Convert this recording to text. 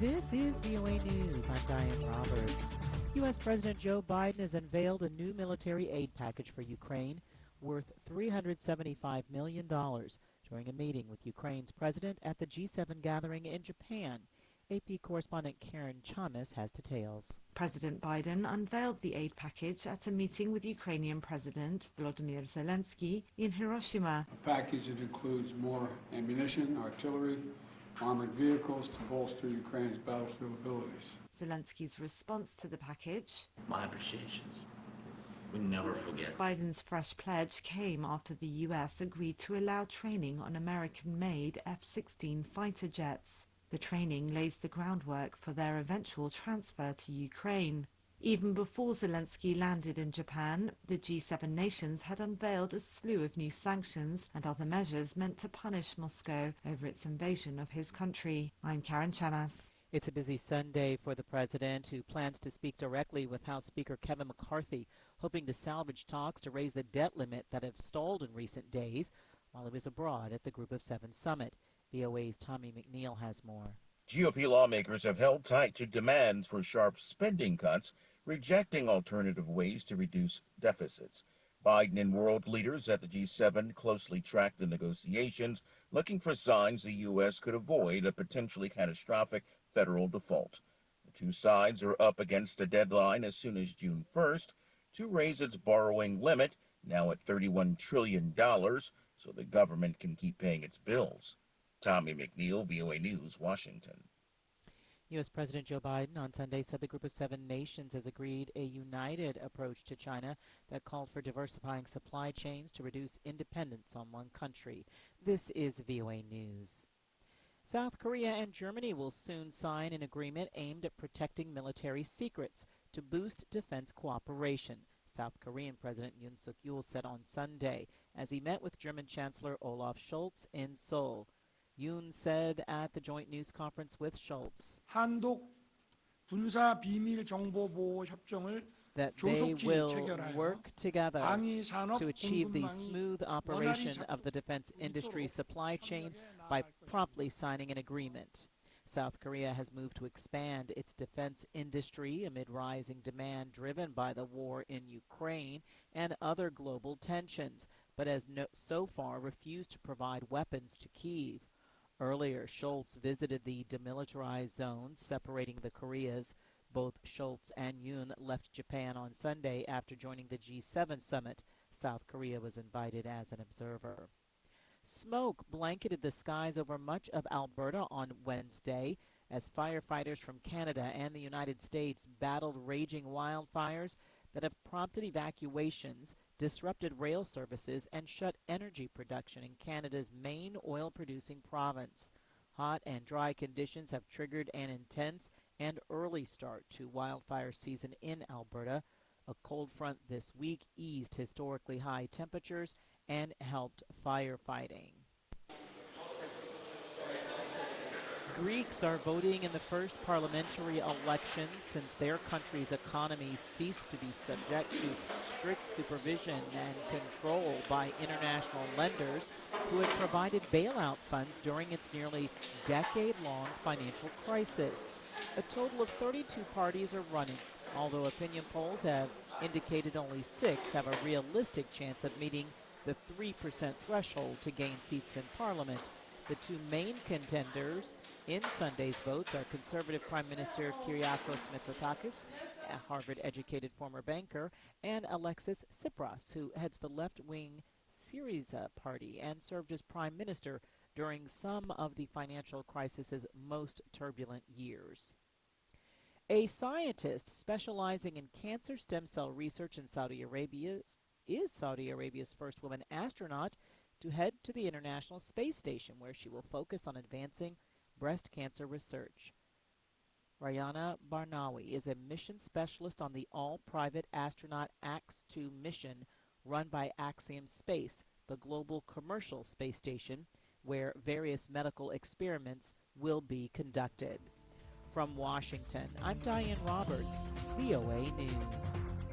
This is VOA News. I'm Diane Roberts. U.S. President Joe Biden has unveiled a new military aid package for Ukraine worth $375 million during a meeting with Ukraine's president at the G7 gathering in Japan. AP correspondent Karen Chamis has details. President Biden unveiled the aid package at a meeting with Ukrainian President Volodymyr Zelensky in Hiroshima. A package that includes more ammunition, artillery, armored vehicles to bolster Ukraine's battlefield abilities. Zelensky's response to the package: my appreciations. We never forget. Biden's fresh pledge came after the U.S. agreed to allow training on American-made F-16 fighter jets. The training lays the groundwork for their eventual transfer to Ukraine. Even before Zelensky landed in Japan, the G7 nations had unveiled a slew of new sanctions and other measures meant to punish Moscow over its invasion of his country. I'm Karen Chamas. It's a busy Sunday for the president, who plans to speak directly with House Speaker Kevin McCarthy, hoping to salvage talks to raise the debt limit that have stalled in recent days while he was abroad at the Group of Seven summit. VOA's Tommy McNeil has more. GOP lawmakers have held tight to demands for sharp spending cuts, rejecting alternative ways to reduce deficits. Biden and world leaders at the G7 closely track the negotiations, looking for signs the U.S. could avoid a potentially catastrophic federal default. The two sides are up against a deadline as soon as June 1st to raise its borrowing limit, now at $31 trillion, so the government can keep paying its bills. Tommy McNeil, VOA News, Washington. U.S. President Joe Biden on Sunday said the Group of Seven nations has agreed a united approach to China that called for diversifying supply chains to reduce dependence on one country. This is VOA News. South Korea and Germany will soon sign an agreement aimed at protecting military secrets to boost defense cooperation, South Korean President Yoon Suk-yeol said on Sunday as he met with German Chancellor Olaf Scholz in Seoul. Yoon said at the joint news conference with Scholz that they will work together to achieve the smooth operation of the defense industry supply chain by promptly signing an agreement. South Korea has moved to expand its defense industry amid rising demand driven by the war in Ukraine and other global tensions, but has so far refused to provide weapons to Kyiv. Earlier, Scholz visited the demilitarized zone separating the Koreas. Both Scholz and Yoon left Japan on Sunday after joining the G7 summit. South Korea was invited as an observer. Smoke blanketed the skies over much of Alberta on Wednesday as firefighters from Canada and the United States battled raging wildfires that have prompted evacuations, disrupted rail services, and shut energy production in Canada's main oil-producing province. Hot and dry conditions have triggered an intense and early start to wildfire season in Alberta. A cold front this week eased historically high temperatures and helped firefighting. Greeks are voting in the first parliamentary election since their country's economy ceased to be subject to strict supervision and control by international lenders who had provided bailout funds during its nearly decade-long financial crisis. A total of 32 parties are running, although opinion polls have indicated only 6 have a realistic chance of meeting the 3% threshold to gain seats in Parliament. The two main contenders in Sunday's votes are conservative Prime Minister Kyriakos Mitsotakis, a Harvard-educated former banker, and Alexis Tsipras, who heads the left-wing Syriza party and served as prime minister during some of the financial crisis's most turbulent years. A scientist specializing in cancer stem cell research in Saudi Arabia is Saudi Arabia's first woman astronaut to head to the International Space Station, where she will focus on advancing breast cancer research. Rayana Barnawi is a mission specialist on the all-private astronaut AX-2 mission run by Axiom Space, the global commercial space station, where various medical experiments will be conducted. From Washington, I'm Diane Roberts, VOA News.